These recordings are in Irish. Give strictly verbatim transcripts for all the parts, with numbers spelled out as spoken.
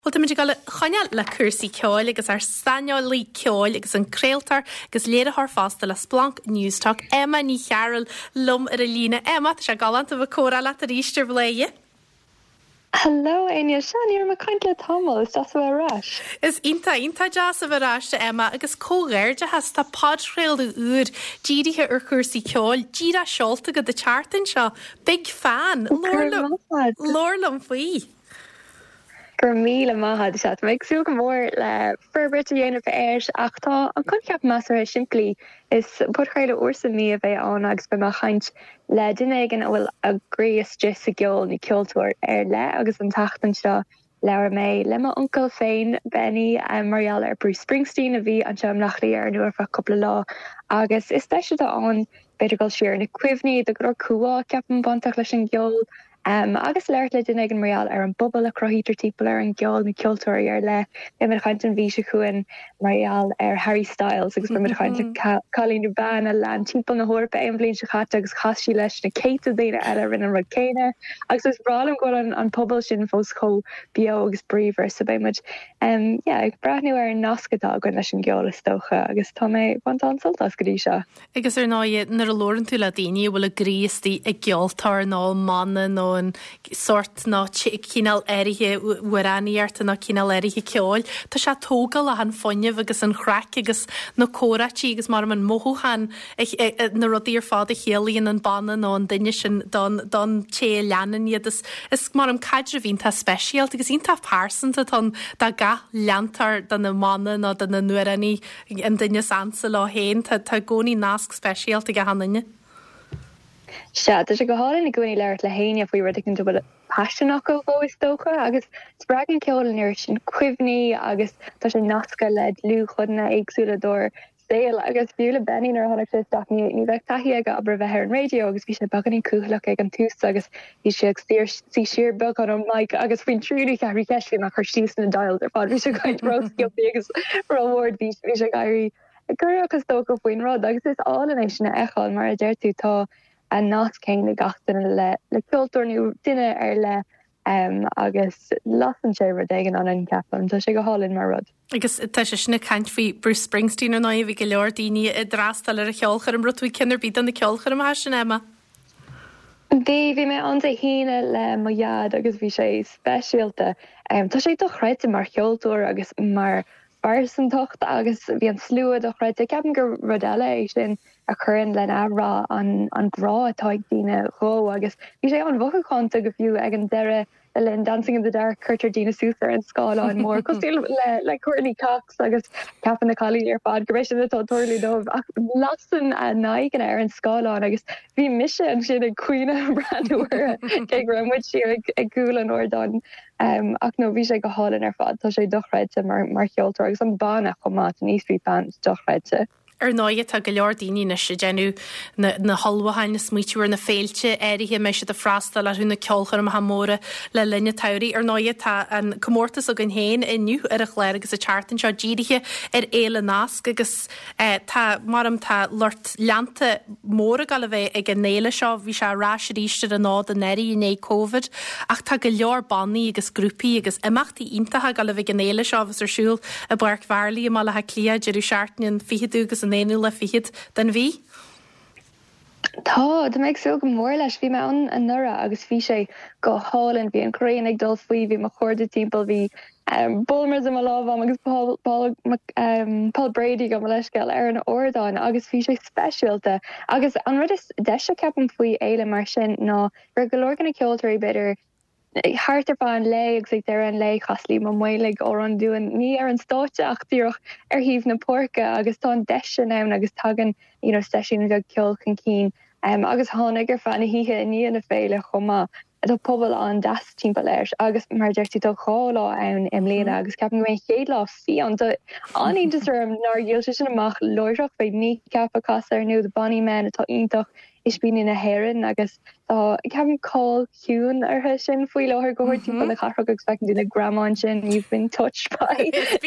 Well muidir gal chaine le cuasaí ceáil agus ar staineáilí ceáil agus an créaltar agus léad th fásta le Splunk Newstalk Emma ní chearil lum ar a lína Emma se galanta bh córa le a ríiste bléie. Hello, Anya. Shani, you're my kind of Thomas. Is that what I rush? Is inta inta jazz of a rush Emma agus cóir de has tá podtrail de úr Gidi he ur cuasaí ceáil Gida Sholta go de chartan seo big fan Lorlam Lorlam faoi. Gur míle maithe se méid sú go mór le ferbert a dhéanamh air ach tá an conceap measar siimplí is putchaile uorsa mí a bheith an agus be mar chaint le duine gan bhfuil agréas just a geol ní ceoltóir ar le agus an tatan seo leabhar mé le má uncle féin Benny a Marielle ar Bruce Springsteen a bhí an seam nachlaí ar nuair fa coppla lá agus is speisialta an beidir go siar na cuimhní de gur cuá ceapan bantach leis an geol. Um, agus leir le duine an Marielle ar an bubble a crohítar típla ar an geol na ceoltóirí ar le be mar chaint an bhí se chuin Marielle ar Harry Styles agus mar chaint Colleen Ban a lean típla na hórpa éon blin se chatte agus chaí leis na céta daine eile rin an rud céine agus is bralam go an an pobl sin fós cho bio agus bríomhar so bé muid um, yeah, ag brathnú ar an nascatá go leis an geol is stocha agus tá mé bhaint an soltas go dtí seo. Agus ar náiad nar a lóran tú le daoine bhfuil a gríostí ag geoltar ná manna nó an sort ná cíál éirithe uaráníart ná cíál éirithe ceáil. Tá se tógal a an foiineh agus an chreic agus na córatí agus mar an móthúchan na rudí ar fád a chéalaíon an banna nó an duine sin don té leanan iad is mar an caidir bhín tá speisialt agus íon tá pásanta tá da ga leantar don na manna ná don na nuairaní an duine sansa lá héin tá gcónaí nasc speisialt a go hanine. Se tá sé go háin na gúnaí leirt le héine faoi ru an bhfuil passionach go bh is tócha agus spragan ceolalan ir sin cuimhní agus tá sé nasca le lú chudna agsúlador saoil agus bhúla Benny ar tháinig sé staní ní bheith taí aige aber bheith ar an radio agus bhí sé baganí cúlach ag an tús agus bhí sé sí siar bug an an mic agus faoin trúdaí cehrí ceisli nach chu síos na dail ar fád bhí sé gaiid rossciiltaí agus rohór bhí sé gaiirí gur agus tócha faoin rud agus is álanéis na eáil mar a déir tú tá a nás céin na gatain le le cultúrniú duine ar le um, agus lasan sé rud éigen an an ceapam tá sé go hálinn mar rud. Agus tá sé sinna caiint fao Bruce Springsteen an bhí go leor daoine i drástal ar a ceolchar an rutú cinnar bíd an na ceolchar am sin Emma. Bhí bhí mé an híine le mo iad agus bhí sé speisialta. Um, tá sé do chreite mar cheoltóir agus mar barsan tocht agus bhí an slúad a chreite ceapan gur rudile é sin a chuann le ará an an grá atá ag daoine cho agus bhí sé an bhachaánta go fiú ag an deire le Dancing in the Dark chuirtar Dina Sousa an scáil an mór cos le le Courtney Cox agus ceapan na chalí ar fad go sin atá toirlí dómh ach lasan a naig an ar an scáilán agus bhí mise an sin ag cuioine brandúir ag rammuid si ag gúil an ordáin um, ach nó bhí sé go hálan ar fad tá sé dochreite mar mar cheoltóir agus an banna chomá an East Street Band dochreite. Ar náiad tá go leor daoine na sé genú na halhaáin na smuitiúir na féilte éirithe me se a freistal a hunna ceolchar am hamóra le linne tairí ar náiad tá an commórtas a gan héin inniu ar a chléir agus a chartan seo ddíirithe ar éile nasc agus tá marm tá lort leanta móra gal bheith ag an néile seo bhí se rás ríiste a nád a neirí in é COVID ach tá go leor bannaí agus grúpií agus imachtaí iontathe gal bheith an néile seo agus arsúil a buirc bharlaí má le ha clia jeú seaartnin fihiú agus éú le fiad den bhí? Tá, de méid so go mór leis bhí me an an nura agus bhí sé go hálann bhí an craon ag dul faoi bhí mar chuirde timppla bhí um, Bulmers am lábham agus Paul, Paul, um, Paul Brady go leisceil ar an ordáin agus bhí sé speisialta agus an rud is deise ceapan faoi éile mar sin ná gur go leor ganna ceoltóirí beidir Hartar ba an lei agus ag deir an lei chaslí má muoig ó an dúin ní ar an státe ach tíoch ar híomh na porca agus tá an deise nán agus tagan you know, steisiún go ceol chun cín um, agus tháinig ar fanna híthe níon na féile chomá a pobl an das timppla leis agus mar deirtí do cháá ann im léna agus ceapan mé chéad lá fi an anítas arm nar dhéil sin amach loireach fé ní ceapa cas ar nu de banní men atá ionintach is bíine na héan agus ceapan call hiún ar sin faoi láthir gohair timp na charra go expect duna gramán sin you've been touched by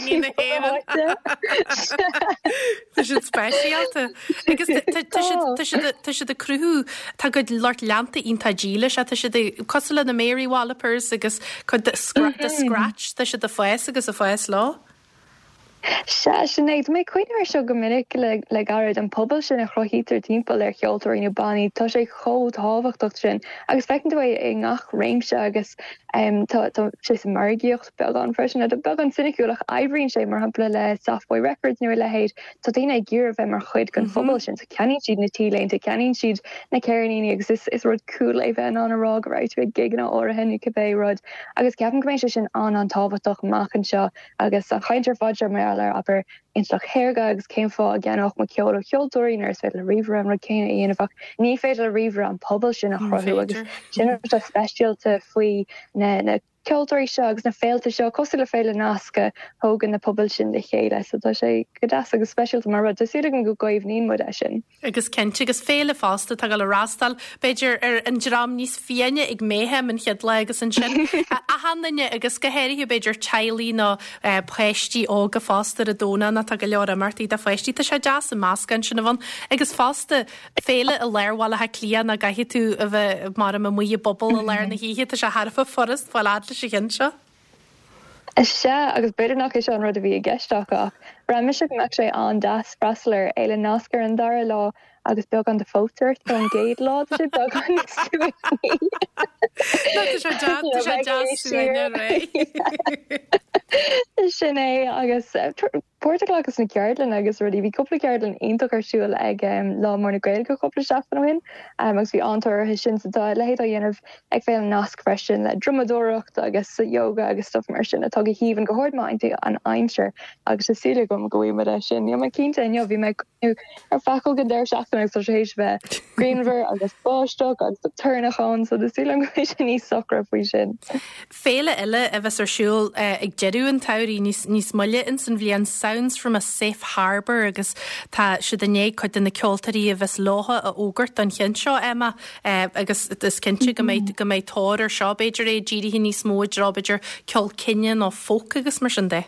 Tá si speisialta agus tá si de cruú tá go Lord leanta ínta díle a tá si cos le na Mary Wallopers agus chud de scratch tá si de foies agus a foies lá. Se sinnéid mé cuiidir seo go minic le le garad an pobl sin a chrochítar timppel ar cheoltóir inú baní tá sé chód háhachtcht sin agus fecinn é i ngach réimse agus sé sa margiocht be an freisin a be an sinnicúach aibríonn sé mar hapla le Softboy Records nuair le héid tá dtíine ggéir bheith mar chuid gan fphobal sin sa ceann siad na tílénta ceann siad na cearíní agus is rud cool é bheith an rá go ráit bh gig na áirithe cabbé rud agus ceapan go sin an an táhachtach machchan seo agus a chaintear fáidir mé aber inslach herga agus céim fá a gannach ma ceol cheoltóirí nurs féidir river an rud céine íanamach ní féidir river an pobl sin a chrothú agus sin a speisialta faoi na na ceoltóirí seo agus na féalta seo cos le féile nasca thógan na pobl sin de chéile so tá sé godas agus speisialta mar rud sí an go goibh ní mud sin. Agus cente agus féle fásta tá gal rastal beidir ar an dram níos fiine ag méhem an chiad le agus an sin a hanne agus gohéirú beidir chelí ná pleisttí ága fásta a dóna na tá go leor a martí de feisttí tá sé jazz a máscan sinna bhan agus fásta féle a leirháil a lían a gaihi tú a bheith mar a mu bobbal a leir na híhi a se harfa forest fáil sé ginse? Is se agus beidir nach is an rud a bhí a geisteach ra mis me sé an das brasler eile nascar an dara lá agus beag an de fótar an géad lá sé beag an sin é agus Portgal agus na ceardlan agus rudí bhí coppla ceardlan aonach ar siúil ag lá mar na gréil go coppla seafanhain agus bhí antar his sin sa lehéad a dhéanamh ag féil nasc freisin le drumadóracht agus yoga agus stuff mar sin atá go híhann go hordmainte an aimimseir agus is siad gom go bhfuil mar sin. Ní mai cínta inniu bhí me ar facail go déir seachtain agus sé hééis bheith Greenver agus báisteach agus turnachán so de sílan go sin níos socra faoi sin. Féle eile a bheits arsúil ag jeú an tairí níos muile in san bhíon Sounds from a Safe Harbour agus tá si dané chuid in na ceoltarí a bheits látha a ógurt an chin seo Emma agus is cinnte go méid go méid tóir seo beidir é ddíirí hí níos móid rábaidir ceol cinean ó fóca agus mar sin de.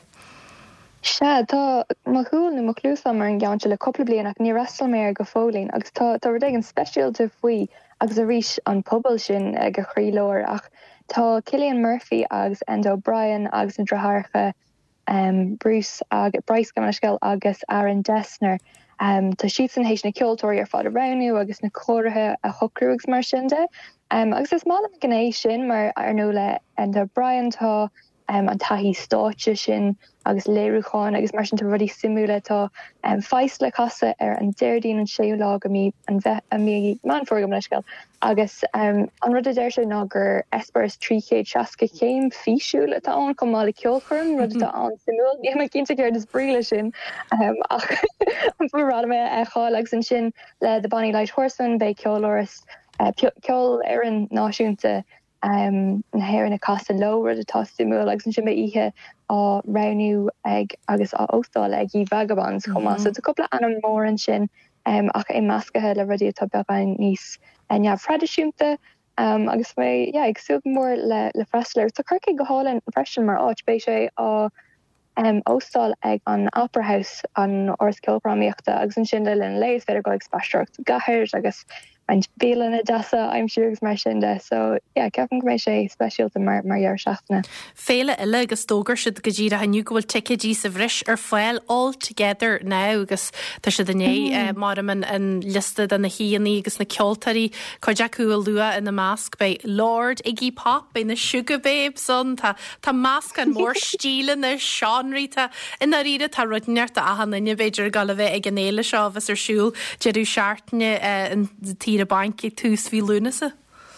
Se tá má chuúil na mo clúsam mar an gceanse le coppla blianach ní rastal mé go fólín agus tá tá ag an speisialta faoi agus a ríis an pobl sin ag go chrílóir ach tá Cillian Murphy agus Enda O'Brien agus an dratharcha um, Bruce ag Bryce Gamanaskel agus Aaron Dessner um, tá siad san hééis na ceoltóirí ar fád a ranú agus na choirithe a chocrúgus mar sinnde um, agus is mála gnééis sin mar ar nó le Enda O'Brien tá um, an taihí státe sin agus léirúcháin agus mar sin tá rudí simúla tá um, feis le casa ar an déirdín an séú lá go mí an bheith a mí man fór Gamanaskel agus um, an rud a déir sé ná gur espers tríchéad seasca céim fiisiúla tá an com mála ceolchum rud tá an simúil ní me cinnta céir is bríle sin um, ach an bhrá me a cháil agus an sin le de Bonnie Light Horseman bei ceolóras uh, ceol ar an náisiúnta um, na héir na casa lo rud atá simúil agus an sin be ihe á ranú ag agus á óstáil ag í vagabonds chumá so tá coppla an mór an sin um, ach é mascathe le rudí atá beáin níos en ja fradisiúnta um, agus mé ja ag suúg mór le le freisler so chuirci go hálan freisin mar áit bei sé á um, óstáil ag an Opera House an oras ceolpráíochta agus an sin le an léis féidir go ag spaisteach gahir agus an bélan a dasa I'm sure agus mar sin de so yeah ceapan go mé sé speisialta mar mar dhear seachna. Féile eile agus tógar siad go ddíra haniu go bhfuil ticidí sa bhris ar foiil all together now agus tá si dané mar an an lista an na híanaí agus na ceoltarí chuideachú a lua in na másc bei Lord Iggy Pop bei na Sugar Babe son tá tá másc an mór stíle na seanríta ina riide tá runeart a ahanana beidir gal a bheith ag an éile seo bheits ar siúil jeú seaartne an tí a banki tús hí lúnasa?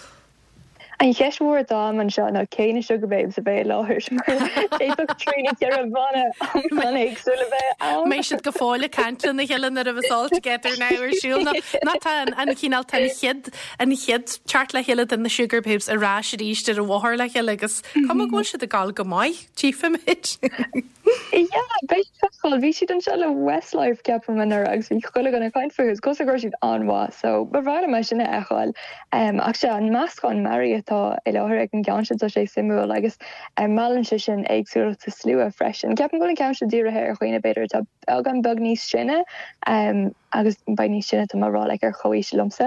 An cheismór dá man seo ná céine Sugar Babes a bheith láthir éach trína ar a bhana an éagsúla bheith mé siad go fáile cantan na hean ar a bhsáil together ná ar siúil ná tá an cíál tan chiad an chiad teart le heile in na Sugar Babes a rá sé ríiste a bhthir le heile agus cum ghil siad a gáil go maiid tífa mit? Ja Beisáil bhí siad an se le Westlife ceapam man agus bhí chuile gan caiin fugus cos a gur siad anhá, so bhráile me sinna eáil ach se an meascáin marí atá i lethir ag an gan sin sé simú agus mean si sin agsú sa slú a freisin. Ceapan gola cean se dtíre ar chuoine beidir tá ag an bag níos sinne agus ba níos sinne tá marrá le ar choí se lomsa.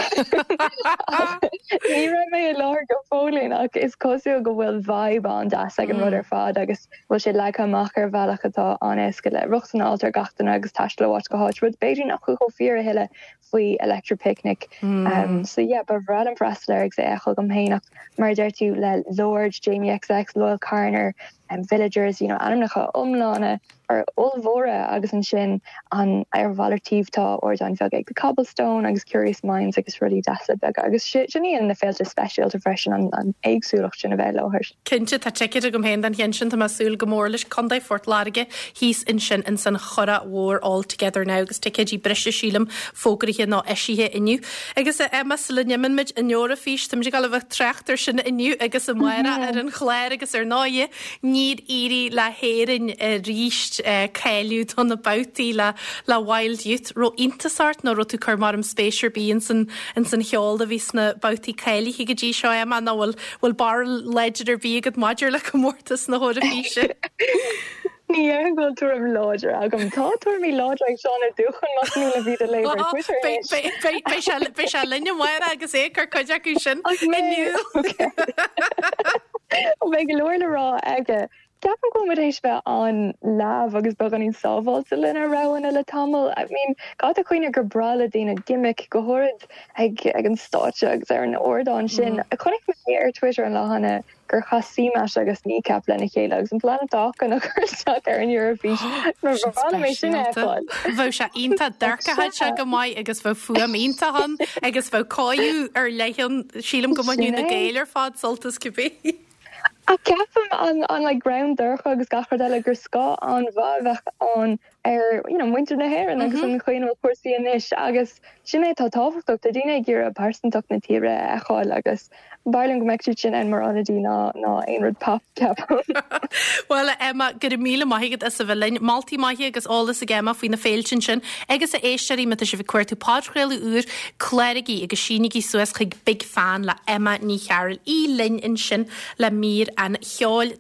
Ní ra mé láir go fólín ach is cosú go bhfuil vibe an das ag an rudidir fád agus bhfuil sé le amach ar bhealach atá anis go le ruchtan altar gatainna agus taiist le bhhat go háit rud beidir nach chu go fíor a heile faoi electric picnic. Um, so yeah, ba bhrad an freistal ag sé echoil go mhéach mar deir tú le Lord, Jamie X X, Loyal Carner, and Villagers, you know, anam nacha umlána ar olmhóra agus an sin an ar bhalartívtá or an bheag ag the Cobblestone agus Curious Minds agus rudí dasa beg agus sinní an na féilte special to freisin an, an éagsúlacht sin a bheith láthir. Cinnte tá teiciid a go mhéin an hen sin tá masúil go mór leis condaid fort láige hís in sin in san chora mhór all together now agus teiciid í brise sílam fógraithe ná eisithe inniu. Agus a Emma sa linnemin mid in Eora fís tam sé gal bheith treachtar sin inniu agus a muire ar an chléir agus ar náie níd íri le héirin ríist céiliú tan na boutí le le Wild Youth ro intasart nó ro tú chur mar am spéisiir bí in san in san cheol a vís na boutí céili hi go dí seo Emma ná bhfuil bhfuil bar leidir bí agad maidir le gomórtas na hóra físe. Ní ar go tú am láidir agam tá tú mí láidir ag seánna dúchan mas ní le bhíad a léir. Bei se linne muir agus é chu chuide acu sin inniu. Bheith go leir le rá aige. Ceapan go éis bheith an lámh agus bag an sábháilte lena rahan le tamil. I mean, gá a chuoine gur brala daoine gimmick go thuid ag ag an státe agus ar an ordáin sin. A chunig mé ar Twitter an lehanana gur chasímas agus nícap lena chéile agus an planetach an a chuteach ar an Eurovíis. Mar mé sin eáil. Bheith se ionta deircaid se go maiid agus bheith fuam iontahan agus bheith cáú ar leichen sílam go mainiú na géilir fád soltas go bhí. A ceapam an, an like, ground durcha agus gachardile gur scá an bhahach an ar you know, muintir na hair and agus an chuoinú cuasaí inis agus sinné tá táhachtach a dine gur a persintach na tíre eáil agus bailin go meictú sin an mar anadí ná ná aonrad pop ceapam. Well Emma gur míle maigad is a bhfuilin maltí maithe agus álas a gemma faoin na féiltin sin agus a éisteí me se bh cuairtú pádréile úr cléirigí agus sinigí suas chuig big fan le Emma ní chearil í lin in sin le mír an cheáil